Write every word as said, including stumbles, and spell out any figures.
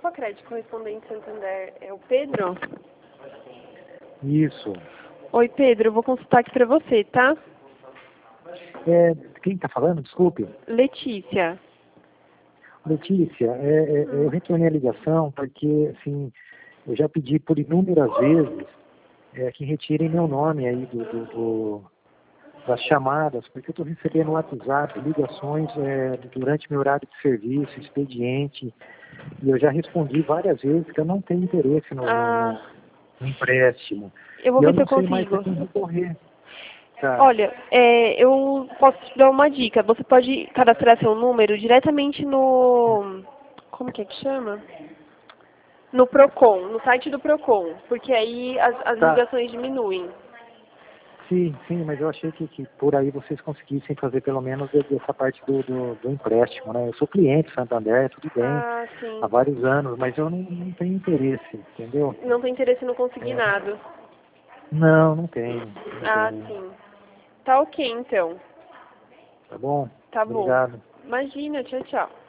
Infocred, correspondente Santander, é o Pedro? Isso. Oi, Pedro, eu vou consultar aqui para você, tá? É, quem está falando? Desculpe. Letícia. Letícia, é, é, Hum. eu retornei a ligação porque, assim, eu já pedi por inúmeras vezes é, que retirem meu nome aí do, do, do, das chamadas, porque eu estou recebendo no WhatsApp ligações é, durante meu horário de serviço, expediente, e eu já respondi várias vezes que eu não tenho interesse no, no, no, Ah, no empréstimo. eu vou E eu ver se eu não sei mais a consigo. quem recorrer. Tá. Olha, é, eu posso te dar uma dica. Você pode cadastrar seu número diretamente no... Como que é que chama? No Procon, no site do Procon. Porque aí as, as Tá. ligações diminuem. Sim, sim, mas eu achei que, que por aí vocês conseguissem fazer pelo menos essa parte do, do, do empréstimo, né? Eu sou cliente Santander, tudo bem, Ah, há sim. vários anos, mas eu não, não tenho interesse, entendeu? Não tem interesse no É, consignado. não, não tenho, não Ah, tenho. sim. Tá ok, então. Tá bom? Tá bom. Obrigado. Imagina, tchau, tchau.